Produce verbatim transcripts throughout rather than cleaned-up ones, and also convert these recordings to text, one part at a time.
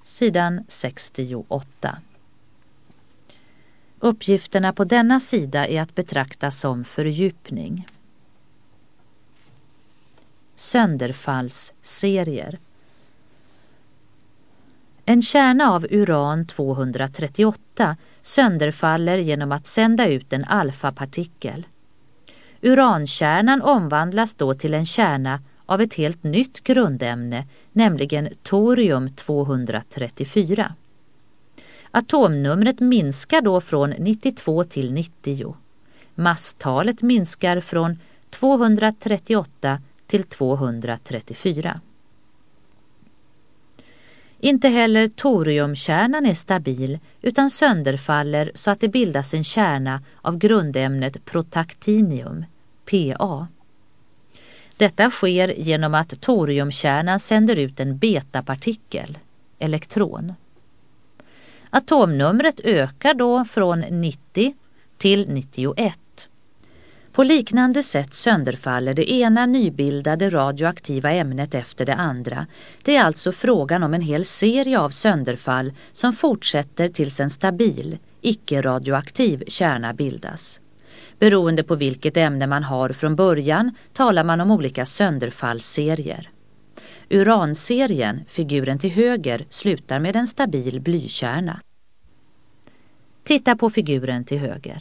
sidan sextioåtta. Uppgifterna på denna sida är att betrakta som fördjupning. Sönderfallsserier. En kärna av uran tvåhundratrettioåtta sönderfaller genom att sända ut en alfapartikel. Urankärnan omvandlas då till en kärna av ett helt nytt grundämne, nämligen torium tvåhundratrettiofyra. Atomnumret minskar då från nittiotvå till nittio. Masstalet minskar från tvåhundratrettioåtta till tvåhundratrettiofyra. Inte heller toriumkärnan är stabil utan sönderfaller så att det bildas en kärna av grundämnet protaktinium, P A. Detta sker genom att toriumkärnan sänder ut en betapartikel, elektron. Atomnumret ökar då från nittio till nittioett. På liknande sätt sönderfaller det ena nybildade radioaktiva ämnet efter det andra. Det är alltså frågan om en hel serie av sönderfall som fortsätter tills en stabil, icke-radioaktiv kärna bildas. Beroende på vilket ämne man har från början talar man om olika sönderfallsserier. Uranserien, figuren till höger, slutar med en stabil blykärna. Titta på figuren till höger.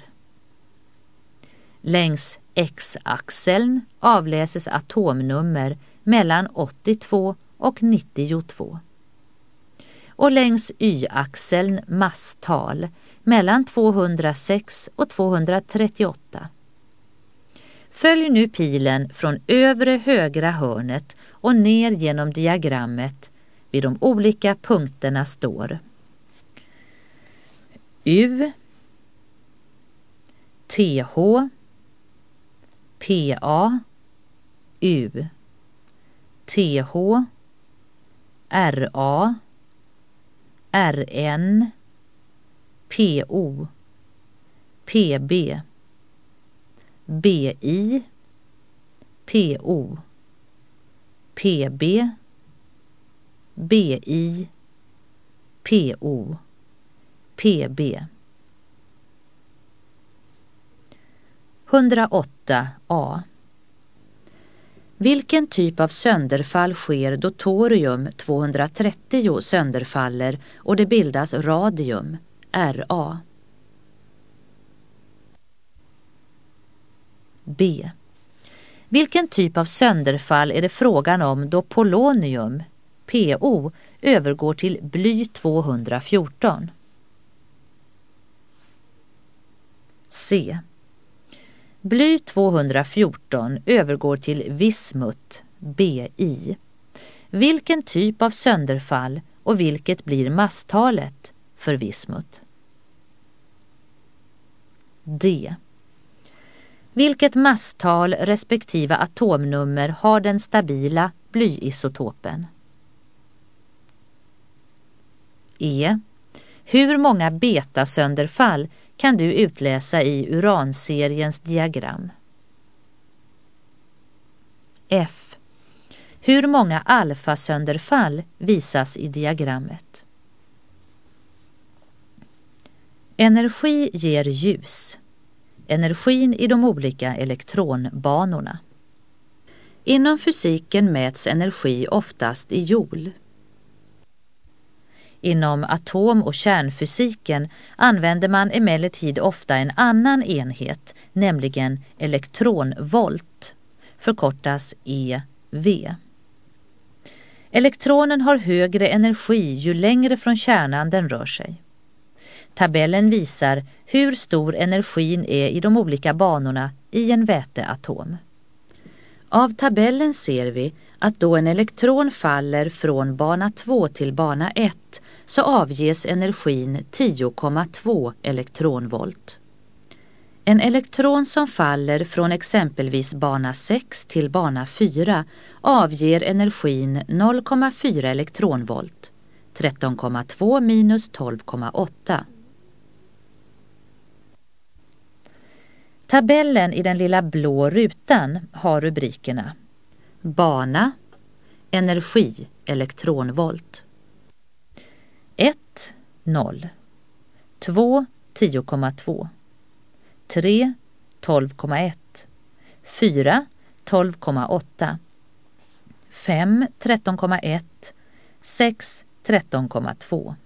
Längs X-axeln avläses atomnummer mellan åttiotvå och nittiotvå. Och längs Y-axeln masstal mellan tvåhundrasex och tvåhundratrettioåtta. Följ nu pilen från övre högra hörnet och ner genom diagrammet. Vid de olika punkterna står U, T H, P A, U, T H, R A, R N, P O, P B, B I, P O, P B, B I, P O, P B. hundraåtta A. Vilken typ av sönderfall sker då torium tvåhundratrettio sönderfaller och det bildas radium, R A? B. Vilken typ av sönderfall är det frågan om då polonium, P O, övergår till bly tvåhundrafjorton? C. Bly tvåhundrafjorton övergår till vismut, B I. Vilken typ av sönderfall och vilket blir masstalet för vismut? D. Vilket masstal respektive atomnummer har den stabila blyisotopen? E. Hur många betasönderfall kan du utläsa i uranseriens diagram? F. Hur många alfasönderfall visas i diagrammet? Energi ger ljus. Energin i de olika elektronbanorna. Inom fysiken mäts energi oftast i joule. Inom atom- och kärnfysiken använder man emellertid ofta en annan enhet, nämligen elektronvolt, förkortas E V. Elektronen har högre energi ju längre från kärnan den rör sig. Tabellen visar hur stor energin är i de olika banorna i en väteatom. Av tabellen ser vi att då en elektron faller från bana två till bana ett så avges energin tio komma två elektronvolt. En elektron som faller från exempelvis bana sex till bana fyra avger energin noll komma fyra elektronvolt, tretton komma två minus tolv komma åtta. Tabellen i den lilla blå rutan har rubrikerna bana, energi, elektronvolt. ett, noll. två, tio komma två. tre, tolv komma ett. fyra, tolv komma åtta. fem, tretton komma ett. sex, tretton komma två.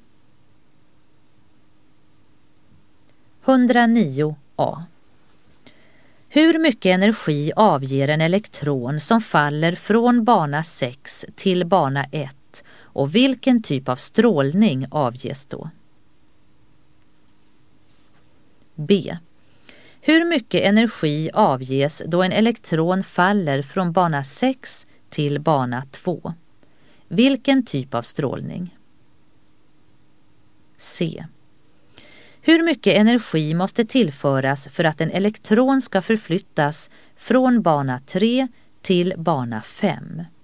etthundranio A. Hur mycket energi avger en elektron som faller från bana sex till bana ett och vilken typ av strålning avges då? B. Hur mycket energi avges då en elektron faller från bana sex till bana två? Vilken typ av strålning? C. Hur mycket energi måste tillföras för att en elektron ska förflyttas från bana tre till bana fem?